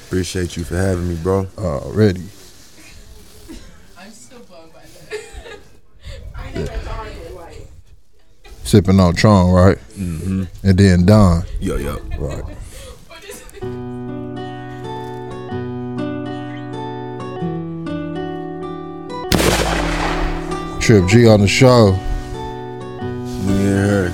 Appreciate you for having me, bro. Already. I'm still blown by that. I know that's already like. Sipping on Tron, right? Mm-hmm. And then Don. Yo. Right. What is it? Trip G on the show. We in here.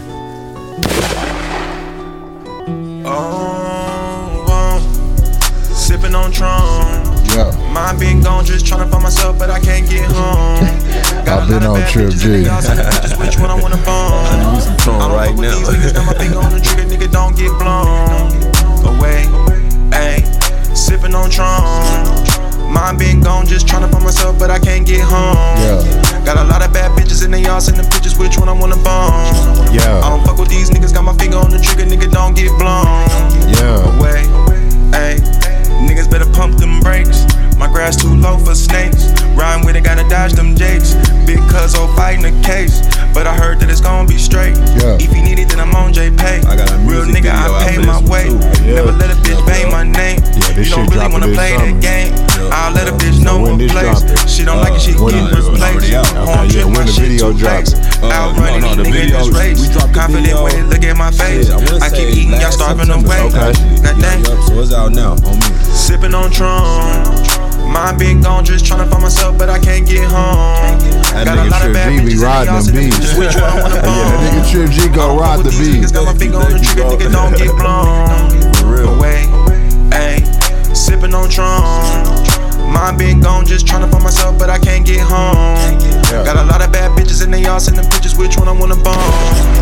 Sipping on Tron. Yeah. Mind been gone, just tryna find myself, but I can't get home. I've been on Trip G. Just which one I wanna bone. I need some Tron right now. Got my finger on the trigger, nigga, don't get blown away. Ayy, sipping on Tron. Mind been gone, just tryna find myself, but I can't get home. Yeah. Got a lot of bad bitches and they all sending pictures, which one I wanna bone. Yeah. I don't fuck with these niggas, got my finger on the trigger, nigga, don't get blown away. Ayy, niggas better pump them brakes. My grass too low for snakes. Riding with it, gotta dodge them jakes. Big cuzzo fighting the case, but I heard that it's gon' be straight. Yeah. If you need it, then I'm on JPay. I got a real nigga, I pay my way. Never let a bitch bang my name. this You don't shit really wanna dropping play this that game. I'll let a bitch know when what this place. dropping? She don't like it, she when get it's replaced. already out. Home Okay, trip, yeah, my when the shit video too dropping? lax. Outrunning no, the these niggas video, this race. we dropped the Confident video. way, look at my face. Yeah, I wanna I keep say eating, y'all last starving September. away. Okay. That thing. Yup, so it's out now on me. Sipping on Tron. Mind been gone, just tryna find myself, but I can't get home. That Got a nigga lot of Trip bad G be bitches and riding y'all them sending beats. pictures, which one I wanna Yeah, bone. that nigga Trip G go ride the beat. Got my finger on the trigger, nigga, don't get blown For real. away. Ayy, sipping on Tron. Mind been gone, just tryna find myself, but I can't get home. Got a lot of bad bitches and they all sending pictures, which one I wanna bone.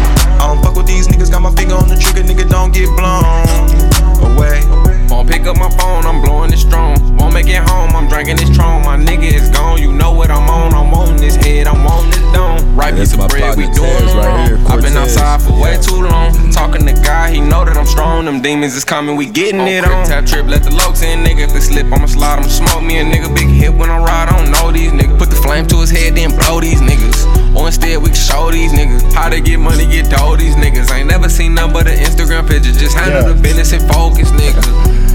I don't fuck with these niggas, got my finger on the trigger, nigga, don't get blown away. Won't pick up my phone, I'm blowing it strong. Won't make it home, I'm drinking this Tron. My nigga is gone, you know what I'm on. I'm wanting this head, I'm wanting this dome. Right piece of bread, we doing it wrong. I've been outside for way too long. Talking to God, he know that I'm strong. Them demons is coming, we getting it on. Tap trip, let the lokes in, nigga. If they slip, I'ma slide, I'ma smoke me a nigga. Big hit when I ride, I don't know these niggas. Put the flame to his head, then blow these niggas. Or instead, we can show these niggas how to get money, get dough. These niggas ain't never seen nothing but an Instagram picture. Just handle the business and focus, nigga.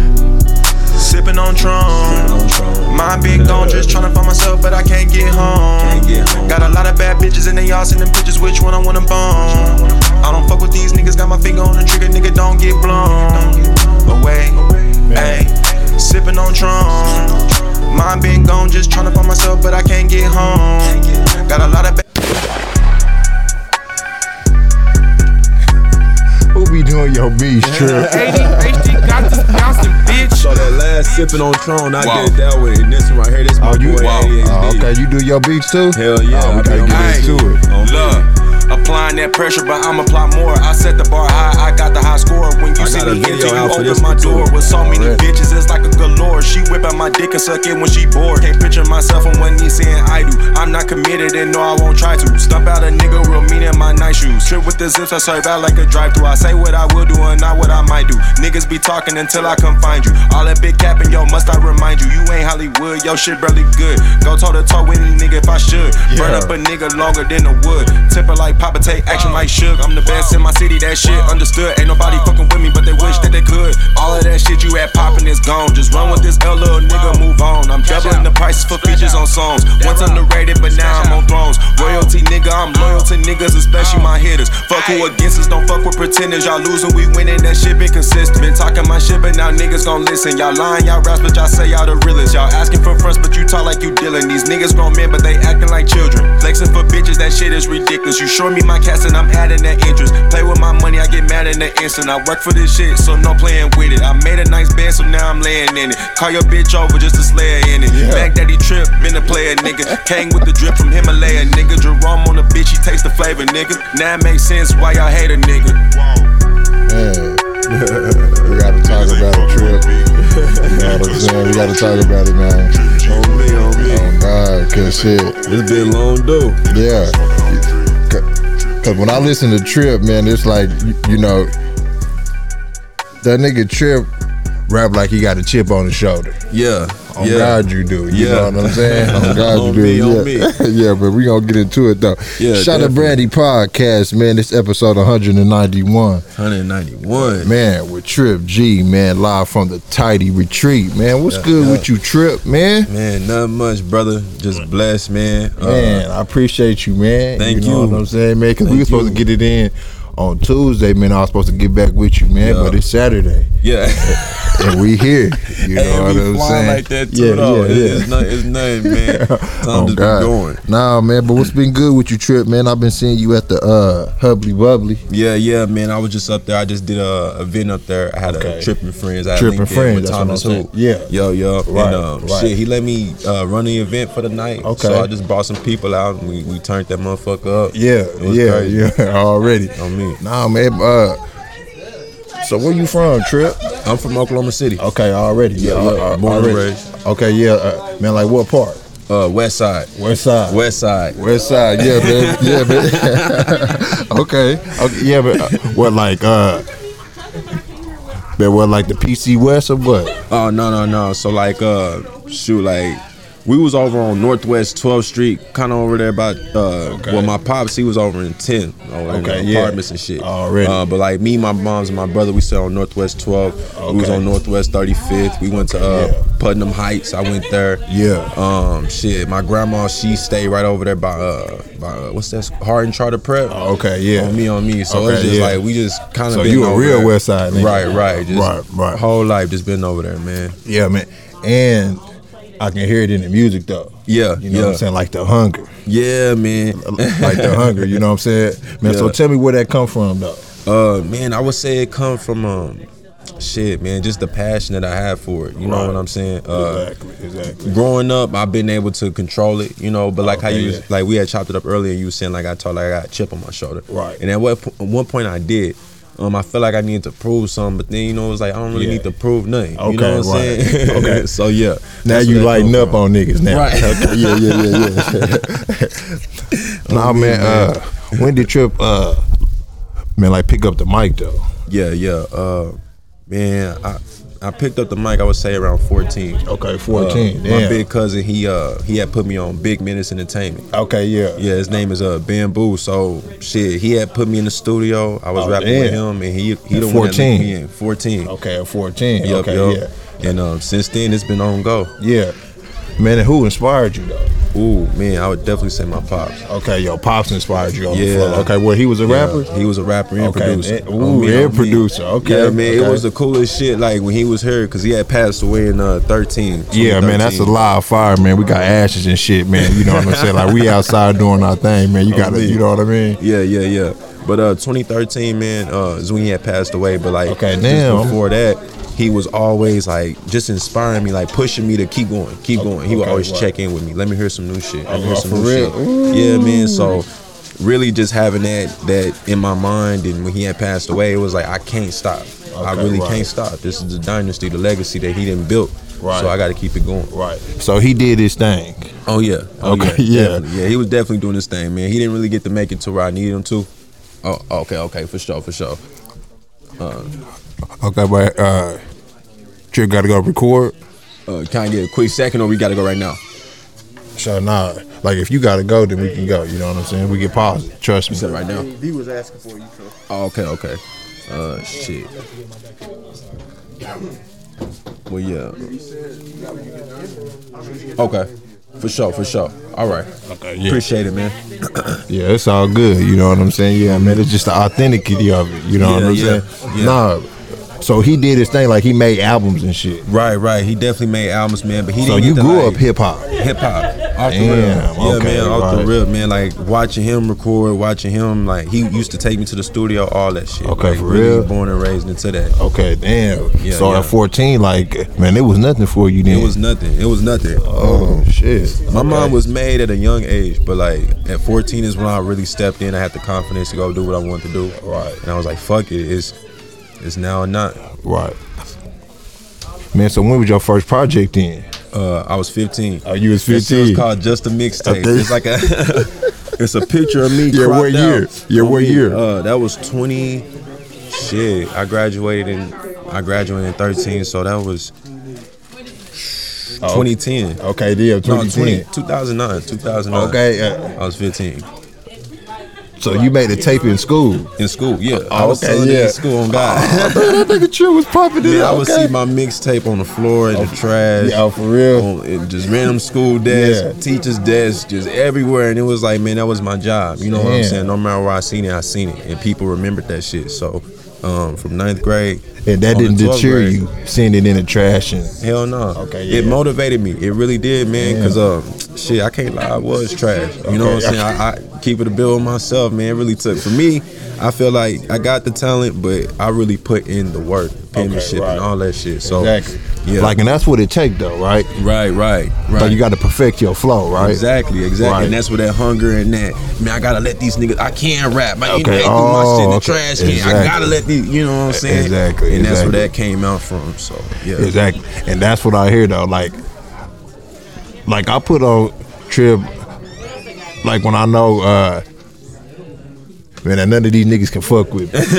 Sipping on Tron. Mind been gone, just tryna find myself, but I can't get home. Got a lot of bad bitches and they all sending pictures, which one I wanna bone. I don't fuck with these niggas, got my finger on the trigger, nigga, don't get blown away. Ayy, sipping on Tron. Mind been gone, just tryna find myself, but I can't get home. Got a lot of bad. Who be doing your beats, Trip? HD got this bouncing, bitch. So that last sipping on Tron, I did that with it. This one right here, this my boy ADHD. Okay, you do your beats too? Hell yeah. We gotta get into it. Look, applying that pressure, but I'm apply more. I set the bar high, I got the high score. When you see me enter, you open my door. With so many bitches, it's like a galore. She whipping my dick and suck it when she bored. Can't picture myself on one knee saying I do. I'm not committed and no, I won't try to. Stump out a nigga real mean in my night shoes. Trip with the zips, I serve out like a drive-thru. I say what I will do and not what I might do. Niggas be talking until I come find you. All that big capping, yo, must I remind you? You ain't Hollywood, yo, shit barely good. Go toe to toe with any nigga if I should. Burn up a nigga longer than the wood. Temper like Papa, take action like Suge. I'm the best in my city, that shit understood. Ain't nobody fucking with me, but they wish that they could. All of that shit you had poppin' is gone. Just run with this L, little nigga, move on. I'm doubling the prices for features on songs. Once underrated, but now I'm on thrones. Royalty, nigga, I'm loyal to niggas, especially my hitters. Fuck who against us, don't fuck with pretenders. Y'all losing, we winning, that shit been consistent. Been talking my shit, but now niggas gon' listen. Y'all lying, y'all raps, but y'all say y'all the realest. Y'all asking for fronts, but you talk like you dealing. These niggas grown men, but they acting like children. Flexing for bitches, that shit is ridiculous. You show me my cast and I'm adding that interest. Play with my money, I get mad in the instant. I work for this shit, so no playing with it. I made a nice bed, so now I'm laying in it. Call your bitch over just to slay her in it. Back Daddy Trip, been a player, nigga. Came with the drip from Himalaya, nigga. Jerome on the bitch, he takes the flavor, nigga. Now it makes sense why y'all hate a nigga. Man, we gotta talk about it, Trip. You know what I'm saying? We gotta talk about it, man. On me. Oh God, cause shit. It's been long due. Yeah. Cause when I listen to Trip, man, it's like, you know, that nigga Trip rap like he got a chip on his shoulder. Yeah. On God you do. You know what I'm saying? On God you do. Yeah, but we gonna get into it though. Yeah, Shot at Brandy podcast, man. This episode 191. 191. Man, with Trip G, man, live from the Tidy Retreat. Man, what's good with you, Trip, man? Man, nothing much, brother. Just blessed, man. Man, I appreciate you, man. Thank you. Know what I'm saying, man? Because we were supposed to get it in on Tuesday, man. I was supposed to get back with you, man, but it's Saturday. Yeah. And we here. You know what I'm saying? Like that too, though. It's nothing, man. Time to be going. Nah, man, but what's been good with you, Trip, man? I've been seeing you at the Hubbly Bubbly. Yeah, man. I was just up there. I just did a event up there. I had a Trippin' Friends. Trippin' Friends. With Thomas Hoop. Yeah. Yo. Right, and shit, he let me run the event for the night. Okay. So I just brought some people out and we turned that motherfucker up. Yeah. Already. On me. Nah, man. So where you from, Trip? I'm from Oklahoma City. Okay, already. Yeah, born and raised. Okay, man, like what part? West Side. Yeah, man. Yeah, man. Okay, yeah, but what like the PC West or what? Oh no. So like we was over on Northwest 12th Street, kind of over there about, well, my pops, he was over in 10, apartments and shit. Already. But like me, my moms, and my brother, we stayed on Northwest 12th. Okay. We was on Northwest 35th. We went to Putnam Heights. I went there. Yeah. Shit, my grandma, she stayed right over there by what's that? Hardin Charter Prep. Okay, yeah. On me. So it's just like, we just kind of been you a real there. West Side nigga. Right. Just right. Whole life just been over there, man. Yeah, man. And I can hear it in the music though. Yeah. You know what I'm saying? Like the hunger. Yeah, man. Like the hunger, you know what I'm saying? Man, so tell me where that come from though. Man, I would say it come from shit, man, just the passion that I have for it. You know what I'm saying? Exactly. Growing up, I've been able to control it, you know, but like how you like we had chopped it up earlier, you was saying like I talked like I got a chip on my shoulder. Right. And at one point I did. I felt like I needed to prove something, but then, you know, it was like, I don't really need to prove nothing. Okay, you know what I'm saying? Okay. So, yeah. Now you lighten up on niggas now. Right. Okay. Yeah. Nah, man, when did Trip, like pick up the mic, though? Yeah. Man, I picked up the mic, I would say around 14. Okay, 14. My big cousin, he had put me on Big Menace Entertainment. Okay, yeah. Yeah, his name is Bamboo. So shit, he had put me in the studio. I was rapping with him, and he the one that let me in. 14. Okay, at 14. Yep. Yeah. And since then, it's been on go. Yeah. Man, and who inspired you though? Ooh, man, I would definitely say my pops. Okay, your pops inspired you on the Yeah. floor. Okay, well, he was a rapper? He was a rapper and producer. And producer. Okay. Yeah, man, it was the coolest shit, like, when he was here, because he had passed away in 13. Yeah, man, that's a live fire, man. We got ashes and shit, man. You know what I'm saying? Like, we outside doing our thing, man. You gotta, you know what I mean? Yeah. But 2013, man, is when he had passed away. But like, okay, just before that, he was always like just inspiring me, like pushing me to keep going. He would always check in with me. Let me hear some new shit. Yeah, man. So really just having that in my mind, and when he had passed away, it was like I can't stop. I really can't stop. This is the dynasty, the legacy that he didn't build. Right. So I got to keep it going. Right. So he did his thing. Oh yeah. Yeah. He was definitely doing his thing, man. He didn't really get to make it to where I needed him to. Oh, okay, for sure. Okay, but Trip got to go record. Can I get a quick second, or we got to go right now? Sure, nah. Like if you got to go, then we can go. You know what I'm saying? We can pause it. Trust me. You said right now. He was asking for you, so. Oh, okay. Shit. Well, yeah. Okay. For sure. All right. Okay, yeah. Appreciate it, man. Yeah, it's all good. You know what I'm saying? Yeah, man. It's just the authenticity of it. You know what I'm saying? Yeah. Nah. So he did his thing, like he made albums and shit. Right. He definitely made albums, man. But he so didn't. You grew like, up hip hop. Off the real. Yeah, man. Off the real, man. Like watching him record, watching him, like he used to take me to the studio, all that shit. Okay, like, for really real. Born and raised into that. Okay, damn. So at 14, like, man, it was nothing for you then. It was nothing. Oh shit. My mom was made at a young age, but like at 14 is when I really stepped in. I had the confidence to go do what I wanted to do. Right. And I was like, fuck it. It's now or not. Right. Man, so when was your first project then? I was 15. Oh, you was 15? It was called Just a Mixtape. It's like it's a picture of me. Yeah, what year? That was 20. Shit, I graduated in I graduated in 13, so that was 2010. Okay, yeah, 2010. 2009. Okay, I was 15. So you made a tape in school? In school, yeah. I was selling it in school on God. That nigga Trip was popping it. I would see my mixtape on the floor, in the trash. Yeah, for real. On just random school desks, teachers' desks, just everywhere. And it was like, man, that was my job. You know what I'm saying? No matter where I seen it. And people remembered that shit. So from 9th grade. And that didn't deter you, seeing it in the trash? Hell no. Okay, It motivated me. It really did, man. Because shit, I can't lie, I was trash. You know what I'm saying? I keep it a bill with myself, man. It really took. For me, I feel like I got the talent, but I really put in the work, penmanship, and all that shit. So, yeah. Like, and that's what it take, though, right? Right. But you got to perfect your flow, right? Exactly. Right. And that's where that hunger and that, man, I gotta let these niggas, I can't rap, but you know, they do my shit in the trash can. I gotta let these, you know what I'm saying? Exactly. And that's where that came out from. So, yeah. Exactly. And that's what I hear, though. Like I put on Trip, like when I know, man, none of these niggas can fuck with me.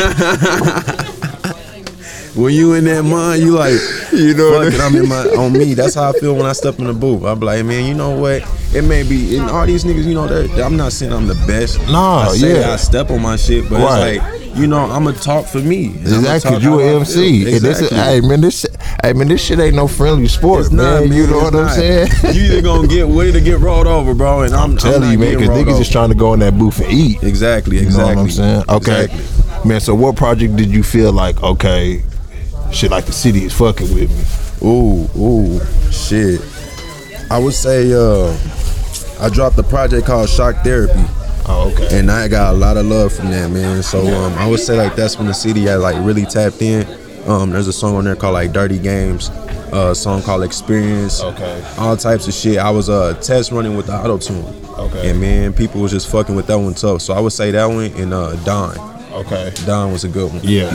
When you in that mind, you like, you know, fuck it, I'm in on me. That's how I feel when I step in the booth. I be like, man, you know what? It may be, and all these niggas, you know, I'm not saying I'm the best. Nah, I step on my shit, but it's like, you know, I'm gonna talk for me. Exactly, you an MC. Exactly. And this shit ain't no friendly sport, it's man. Not, you know what I'm saying? You either gonna get with it or get rolled over, bro. And I'm telling you, man, because niggas just trying to go in that booth and eat. Exactly. You know what I'm saying? Okay, exactly. Man. So, what project did you feel like? Okay, shit, like the city is fucking with me. Ooh, shit. I would say I dropped a project called Shock Therapy. Oh, okay. And I got a lot of love from that, man. So I would say like that's when the city had like really tapped in. There's a song on there called like Dirty Games, a song called Experience. Okay. All types of shit. I was test running with the auto-tune. Okay. And man, people was just fucking with that one tough. So I would say that one and Don. Okay. Don was a good one. Yeah.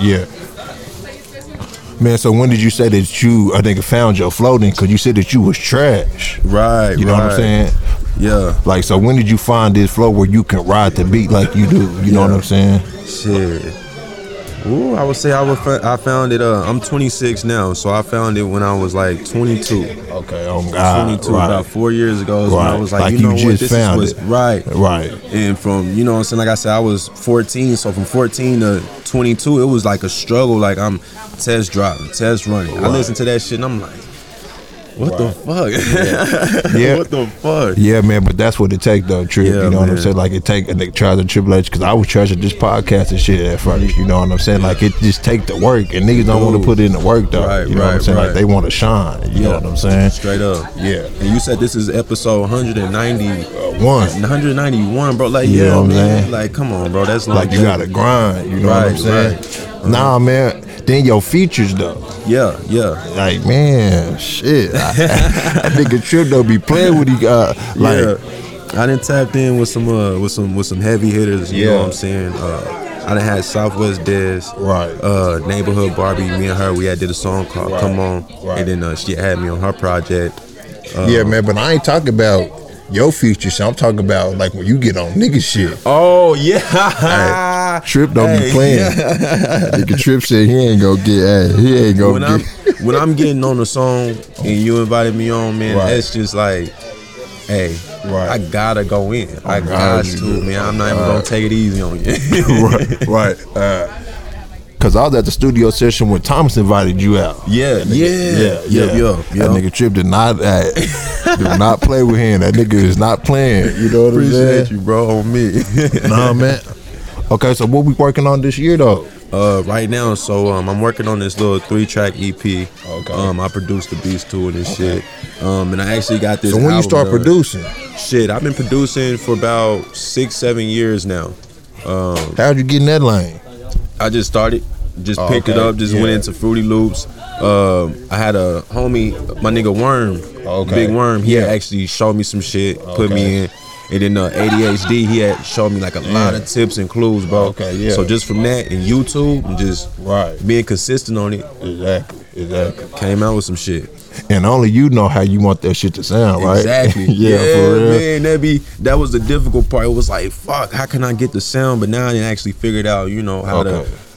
Man, so when did you say that you, I think, found your flow then? Because you said that you was trash. Right, You know what I'm saying? Yeah. Like, so when did you find this flow where you can ride the beat like you do? You know what I'm saying? Shit. Ooh, I would say I found it. I'm 26 now, so I found it when I was like 22. Okay, oh God, 22, right. about 4 years ago. When I was like, you know you what, just found was it. Right. And from, you know what I'm saying, like I said, I was 14, so from 14 to 22, it was like a struggle. Like I'm test driving, test running. I listen to that shit and I'm like, what the fuck? Yeah. What the fuck? Yeah, man, but that's what it take though, Trip. Yeah, you know what I'm man. saying? Like it take a nigga try the Triple H, because I was trashing this podcast and shit at first. You know what I'm saying? Like it just take the work, and niggas don't want to put in the work though. Right, you know what I'm saying? right. Like they want to shine. You know what I'm saying? Straight up. Yeah. And you said this is episode 191. 191, bro. Like, You know what I'm man. saying? Like, come on, bro. That's Like you gotta grind. You know what I'm saying? Nah, man. Then your features though. Yeah. Like, man, shit. That nigga Trip though be playing with he like. Yeah. I done tapped in with some heavy hitters. You know what I'm saying? I done had Southwest Des, Right. Neighborhood Barbie. Me and her, we had did a song called "Come On," Right. and then she had me on her project. Yeah, man, but I ain't talking about your features. I'm talking about like when you get on nigga shit. Oh yeah, Trip don't be playing. Nigga Trip said he ain't gonna get. He ain't gonna get. When I'm getting on the song and you invited me on, man, that's just like, hey, I gotta go in. I got to, man. I'm not even gonna take it easy on you. right. Cause I was at the studio session when Thomas invited you out. Yeah. That nigga Trip did not play with him. That nigga is not playing. You know what I'm saying? Appreciate you, bro, on me. Nah, man. Okay, so what we working on this year though? Right now, so I'm working on this little 3-track EP. Okay. I produced the beats to it and shit. And I actually got this. So when you album start done. producing? Shit, I've been producing for about 6-7 years now. How'd you get in that lane? I just started, picked it up, went into Fruity Loops. I had a homie, my nigga Worm, Big Worm. He had actually showed me some shit, put me in. And then ADHD, he had showed me like a lot of tips and clues, bro. So just from that and YouTube and just being consistent on it. Exactly. Came out with some shit. And only you know how you want that shit to sound, right? Exactly. Yeah, for real. Man, that was the difficult part. It was like, fuck, how can I get the sound? But now I didn't actually figure it out, you know, how to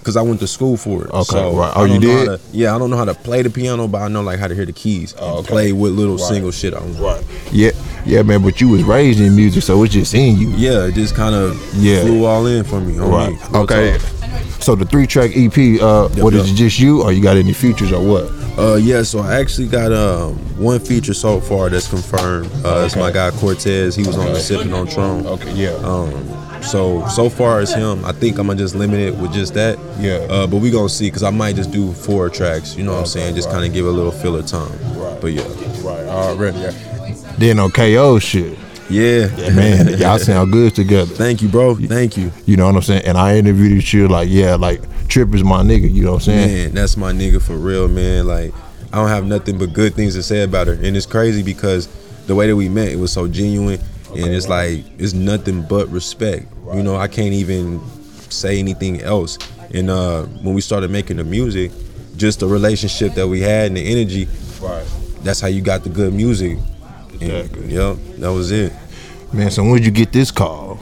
because I went to school for it. Okay, so right. Oh, you did? I don't know how to play the piano, but I know like how to hear the keys and play with little single shit on. Right. Yeah, man. But you was raised in music, so it's just in you. Yeah, it just kind of flew all in for me. Right. Okay. So the 3-track EP, is it just you, or you got any features, or what? So I actually got one feature so far that's confirmed. It's my guy Cortez. He was on the Sipping on Tron. Okay, yeah. So far as him, I think I'm gonna just limit it with just that. Yeah. But we gonna see, cause I might just do 4 tracks. You know what I'm saying? Just kind of give a little filler time. Right. But yeah. Right. Already. Yeah. Then on KO shit. Yeah. Man, y'all sound good together. Thank you, bro. Thank you. You know what I'm saying? And I interviewed you like Trip is my nigga. You know what I'm saying? Man, that's my nigga for real, man. Like, I don't have nothing but good things to say about her. And it's crazy because the way that we met, it was so genuine. And it's like, it's nothing but respect. Right. You know, I can't even say anything else. And when we started making the music, just the relationship that we had and the energy, that's how you got the good music. Exactly. Yep, that was it. Man, so when did you get this call?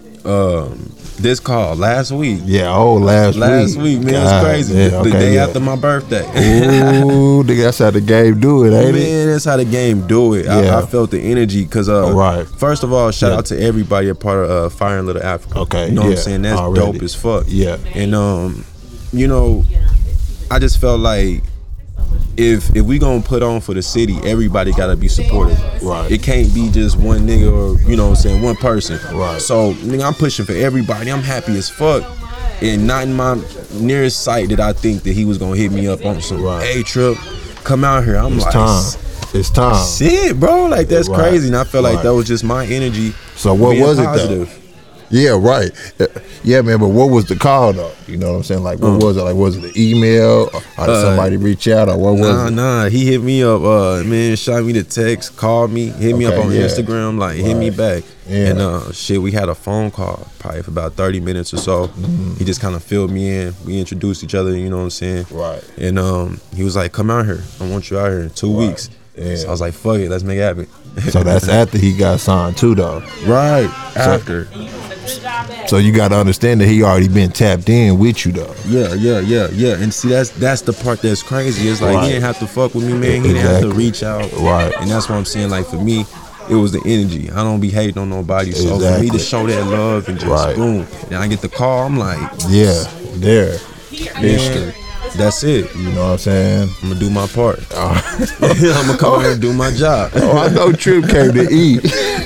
This call last week. Yeah, last week, man. God, it's crazy. Yeah, the day after my birthday. Ooh, nigga, that's how the game do it, ain't it? Man, that's how the game do it. Yeah. I felt the energy because first of all, shout out to everybody a part of Fire in Little Africa. Okay, you know what I'm saying? That's dope as fuck. Yeah. And you know, I just felt like if we gonna put on for the city, everybody gotta be supportive. Right. It can't be just one nigga or, you know what I'm saying, one person. Right. So, nigga, I'm pushing for everybody. I'm happy as fuck. And not in my nearest sight did I think that he was gonna hit me up on some, hey, Trip, come out here. It's time. Shit, bro. Like, that's crazy. And I felt like that was just my energy. So what was positive. It though? Yeah, right. Yeah, man, but what was the call though? You know what I'm saying? Like, what was it? Like, was it an email? Or did somebody reach out? Or what was it? Nah, he hit me up, man, shot me the text, called me, hit me up on Instagram, like, hit me back. Yeah. And we had a phone call probably for about 30 minutes or so. Mm-hmm. He just kind of filled me in. We introduced each other, you know what I'm saying? Right. And he was like, come out here. I want you out here in 2 weeks. Yeah. So I was like, fuck it, let's make it happen. So that's after he got signed too, though. Right, after. So you got to understand that he already been tapped in with you, though. Yeah. And see, that's the part that's crazy. It's like, he didn't have to fuck with me, man. He didn't have to reach out. Right. And that's what I'm saying. Like, for me, it was the energy. I don't be hating on nobody. So for me to show that love and just boom, and I get the call, I'm like, there. History. That's it. You know what I'm saying? I'm gonna do my part. I'm gonna come here and do my job. I know Trip came to eat.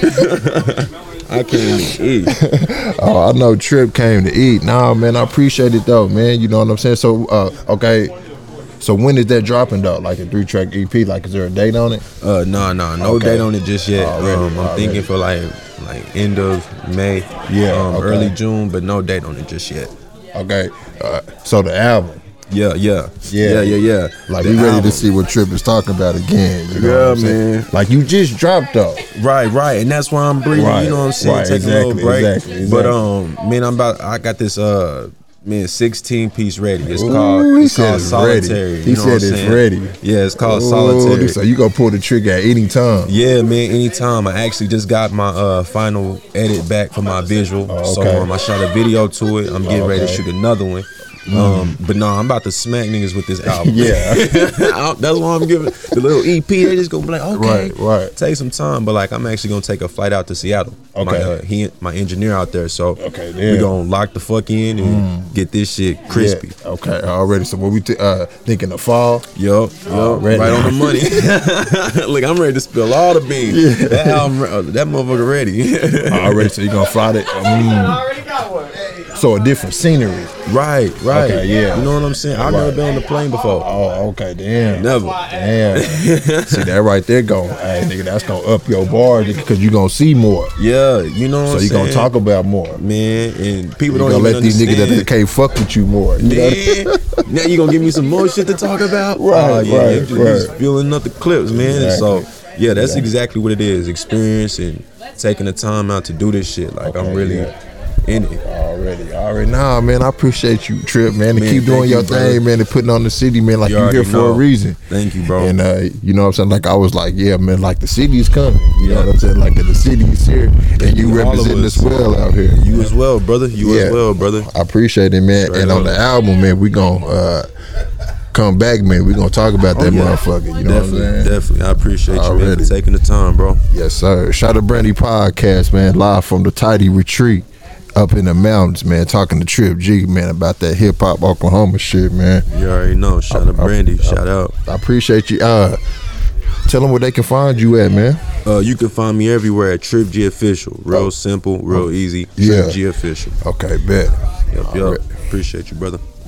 I came to eat. I know Trip came to eat. Nah, man, I appreciate it though, man. You know what I'm saying? So, okay. So when is that dropping though? Like a 3-track EP? Like, is there a date on it? No date on it just yet. I'm thinking for like end of May, early June, but no date on it just yet. Okay. So the album. Yeah. Like, we ready to see what Trip is talking about again. You know what I'm man. Like, you just dropped though. Right. And that's why I'm breathing. You know what I'm saying? Take a little break. Exactly. But man, I got this 16-piece ready. It's called Solitary. He said it's ready. Yeah, it's called Solitary. So you gonna pull the trigger at any time? Yeah, man, anytime. I actually just got my final edit back for my visual. So I shot a video to it. I'm getting ready to shoot another one. But no, I'm about to smack niggas with this album. Yeah. That's why I'm giving the little EP. They just gonna be like, okay, right. Take some time. But like, I'm actually gonna take a flight out to Seattle. Okay. My engineer out there. So we gonna lock the fuck in and get this shit crispy. Yeah. Okay, already. So what we thinking the fall? Yup. Right on the money. Look, I'm ready to spill all the beans. That album, that motherfucker ready. Already. So you gonna fly it? Already got one. So a different scenery. Right. Okay, yeah. You know what I'm saying? I've never been on the plane before. Oh, okay, damn. Never. Damn. See, that right there going, hey, nigga, that's gonna up your bar because you gonna see more. Yeah, you know what I'm saying? So you gonna talk about more. Man, and people don't even let these niggas that can't fuck with you more. Now you gonna give me some more shit to talk about? Right. Just filling up the clips, man. Exactly. So, yeah, that's exactly what it is. Experience and taking the time out to do this shit. Like, I'm really in it. Already. Nah, man, I appreciate you, Trip, man, to keep doing your thing, man, and putting on the city, man, like you here for a reason. Thank you, bro. And you know what I'm saying? Like I was like, yeah, man, like the city is coming. You know what I'm saying? Like the city is here, and you represent us well out here. You as well, brother. As well, brother. I appreciate it, man. Straight and on the album, man, we gonna come back, man. We gonna talk about that motherfucker. You know what I'm saying? Definitely. I appreciate you, man, for taking the time, bro. Yes, sir. Shada Brandy Podcast, man, live from the Tidy Retreat up in the mountains, man, talking to Trip G, man, about that hip hop Oklahoma shit, man. You already know. Shada Brandy, shout out. I appreciate you. Tell them where they can find you at, man. You can find me everywhere at Trip G Official. Real simple, real easy. Trip G Official. Okay, bet. Yep. Appreciate you, brother.